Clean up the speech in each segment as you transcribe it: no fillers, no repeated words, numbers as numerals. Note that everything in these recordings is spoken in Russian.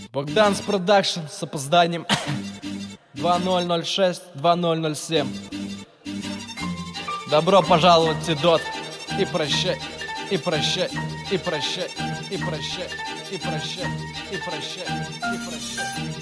Богданс Продакшн с опозданием 2006-2007. Добро пожаловать, Тидот. И прощай, и прощай, и прощай, и прощай, и прощай, и прощай, и прощай.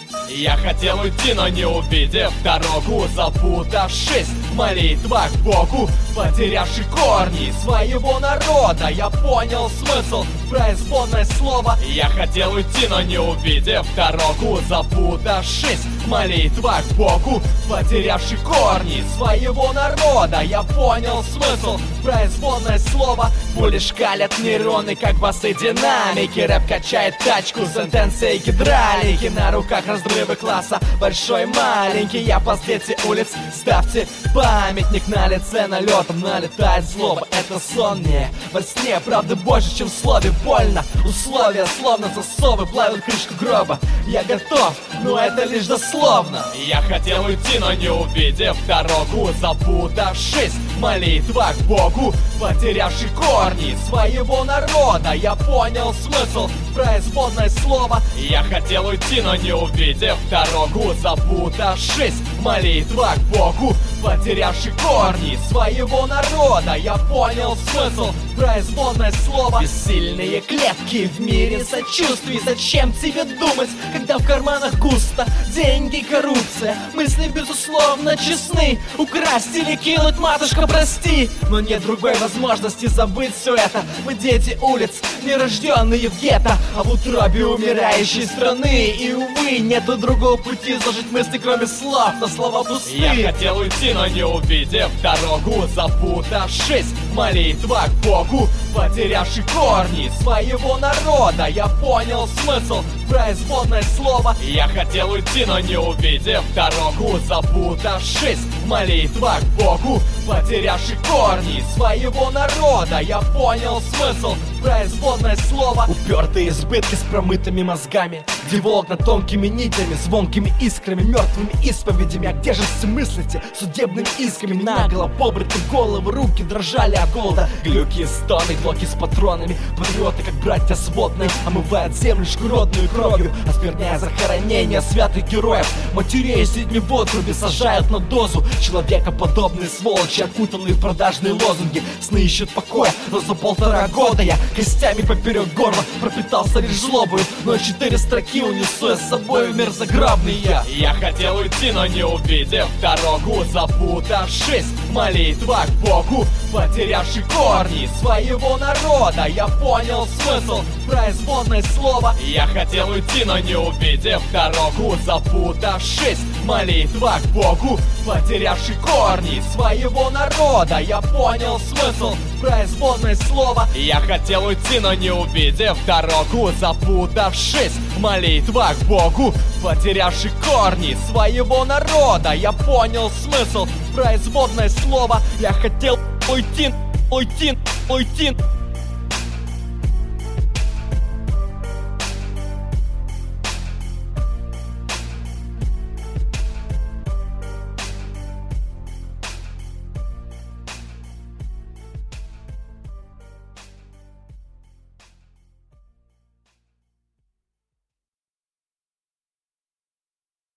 Я хотел уйти, но не увидев дорогу, запутавшись в молитвах к Богу, потерявший корни своего народа, я понял смысл производное слово. Я хотел уйти, но не увидев дорогу, запутавшись в молитвах к Богу, потерявший корни своего народа, я понял смысл производное слово. Пули шкалят нейроны, как басы динамики, рэп качает тачку, сентенции гидравлики, на руках разрывы класса, большой, маленький, я дети улиц, ставьте памятник на лице, налетом налетает злоба, это сон мне во сне, правда больше, чем в слове, больно, условия словно засовы плавят крышку гроба, я готов, но это лишь дословно. Я хотел уйти, но не увидев дорогу, запутавшись в молитвах к Богу, потерявший корни своего народа, я понял смысл производное слово. Я хотел уйти, но не увидев дорогу, запутавшись в молитвах к Богу, потерявший корни своего народа, я понял смысл производное слово. Бессильные клетки в мире сочувствий, зачем тебе думать, когда в карманах густо деньги, коррупция, мысли безусловно честны, украсть или кинуть, матушка, прости, но нет другой возможности забыть все это. Мы дети улиц, нерожденные в гетто, а в утробе умирающей страны, и увы, нету другого пути сложить мысли, кроме слов, но слова пустые. Я хотел уйти, но не увидев дорогу, запутавшись в молитвах к Богу, потерявший корни своего народа, я понял смысл производное слово. Я хотел уйти, но не увидев дорогу, запутавшись в молитвах к Богу, потерявший корни своего народа, я понял смысл производное слово. Упертые избытки с промытыми мозгами, где волокна тонкими нитями, звонкими искрами, мертвыми исповедями. А где же все мыслите судебными исками? Наголо побриты головы, руки дрожали от голода, глюки и стоны, глоки с патронами. Патриоты, как братья сводные, омывают землю шкуродную кровью, оскверняя захоронения святых героев. Матерей с детьми в отрубе сажают на дозу. Человекоподобные сволочи, окутанные в продажные лозунги, сны ищут покоя, но за 1,5 года я костями поперек горла пропитался лишь злобою, но 4 строки унесу я с собой в мир загробный я. Я хотел уйти, но не увидев дорогу, запутавшись в молитвах к Богу, потерявший корни своего народа, я понял смысл производное слово. Я хотел уйти, но не увидев дорогу, запутавшись в молитвах к Богу, потерявший корни своего народа, я понял смысл производное слово. Я хотел уйти, но не увидев дорогу, запутавшись в молитвах к Богу, потерявший корни своего народа, я понял смысл производное слово. Я хотел уйти, уйти, уйти.